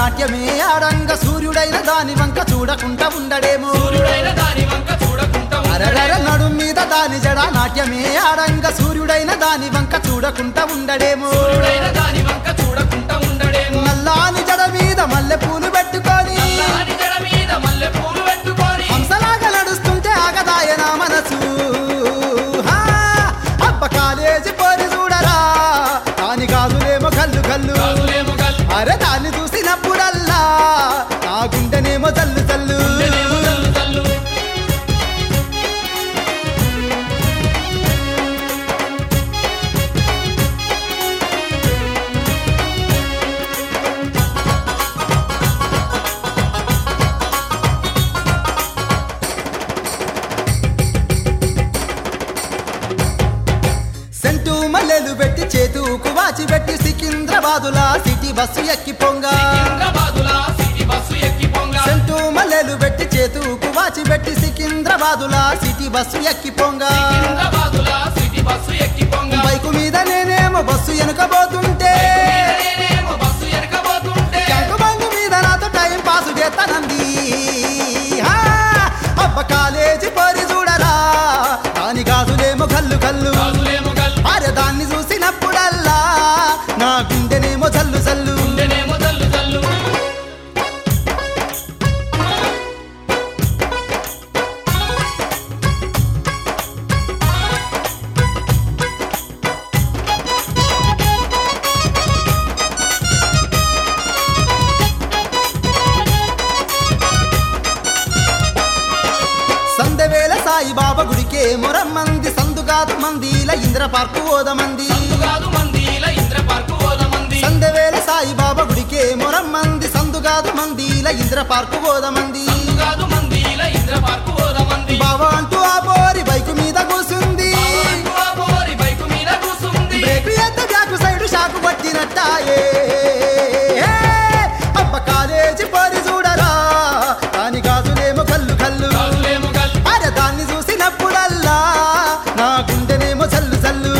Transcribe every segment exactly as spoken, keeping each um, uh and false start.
నాట్యమే ఆడంగ సూర్యుడైన దాని వంక చూడకుండా ఉండడేమో అరరర నడుం మీద దాని జడ నాట్యమే ఆడంగ సూర్యుడైన దాని వంక చూడకుండా ఉండడేమో నల్లాని జడ మీద మల్లె పూలు పెట్టుకొని హంసలాగా నడుస్తుంటే ఆగదాయన మనసు అబ్బ కాలేజీ పోరి చూడరా దాని గాజులేమో కల్లు కల్లు అరే దాన్ని చూసినప్పుడల్లా నా గుండెనేమో జల్లు జల్లు సెంటు మల్లెలు పెట్టి చేతుకు వాచి పెట్టి సికింద్రాబాదులా సిటీ బస్సు ఎక్కి పొంగ సెంటు మల్లెలు పెట్టి చేతుకు వాచి పెట్టి సికింద్రాబాదులా సిటీ బస్సు ఎక్కి పొంగ బైకు మీద నేనేమో బస్సు వెనుకబోతుంటే బంగు మీద నాతో టైం పాసు చేస్తానంది అబ్బ కాలేజీ పోరి చూడరా దాని గాజులేమో కల్లు కల్లు అరే దాన్ని చూసినప్పుడల్లా నా గుండెనేమో జల్లు జల్లు సందవేల సాయిబాబా గుడికే మొరమ్మంది సందుగాదు మందిల ఇంద్ర పార్కు ఓదమంది సందవేల సాయిబాబా గుడికే మొరమ్మంది సందుగాదు మందిల ఇంద్ర పార్కు ఓదమంది బాబా అంటూ ఆ బోరి బైకు మీద కూసుంది బ్రేకు ఎత్త బ్యాకు సైడు షాకు పట్టినట్టాయే అబ్బ కాలేజీ పోరి చూడరా దాని గాజులేమో కల్లు కల్లు అరే దాన్ని చూసినప్పుడల్లా నా గుండెనేమో జల్లు జల్లు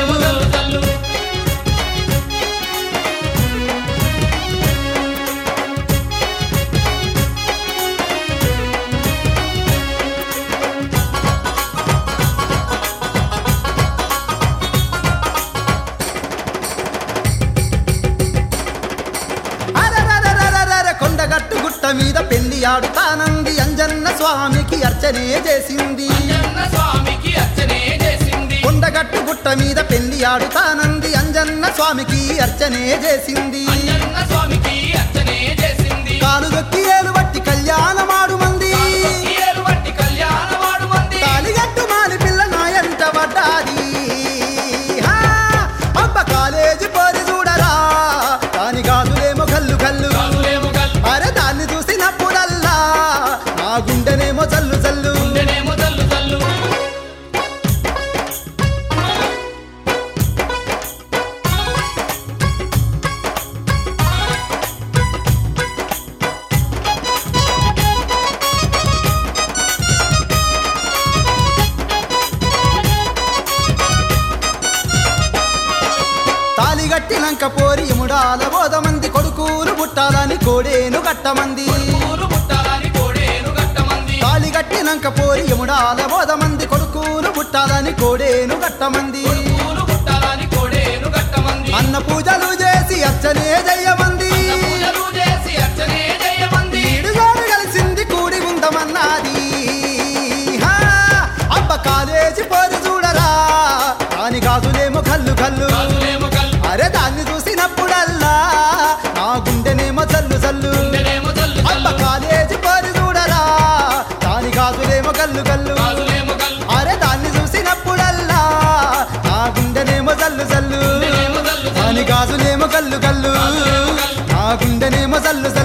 కొండగట్టు గుట్ట మీద పెళ్లి ఆడుతానంది అంజన్న స్వామికి అర్చనే చేసింది కొండగట్టు గుట్ట మీద పెళ్లి ఆడుతానంది అంజన్న స్వామికి అర్చనే చేసింది కాలు దొక్కి ఏలు బట్టి కళ్యాణమాడు మంది తాలిగట్టు మాలి పిల్ల నాయంట పడ్డాది అబ్బ కాలేజీ పోరి చూడరా దాని గాజులేమో కల్లు కల్లు అరే దాన్ని చూసినప్పుడల్లా నా గుండెనేమో జల్లు జల్లు తాలిగట్టినంక పోరి ఎముడాల బోధమంది కొడుకులు పుట్టాలని కోడేను గట్టమంది తాలిగట్టినంక పోరి ఎముడాల బోధమంది కొడుకులు పుట్టాలని కోడేను గట్టమంది అన్న పూజలు చేసి అర్చనే జయమంది ఈడుగోడు కలిసింది కూడి ఉందమన్నది అబ్బ కాలేజీ పోరి చూడరా దాని గాజులేమో కల్లు కల్లు అరే దాన్ని చూసినప్పుడల్లా నా గుండెనేమో జల్లు జల్లు అబ్బ కాలేజీ పోరి చూడరా దాని గాజులేమో కల్లు కల్లు అరే దాన్ని చూసినప్పుడల్లా నా గుండెనేమో జల్లు జల్లు దాని గాజులేమో కల్లు కల్లు నా గుండెనేమో జల్లు జల్లు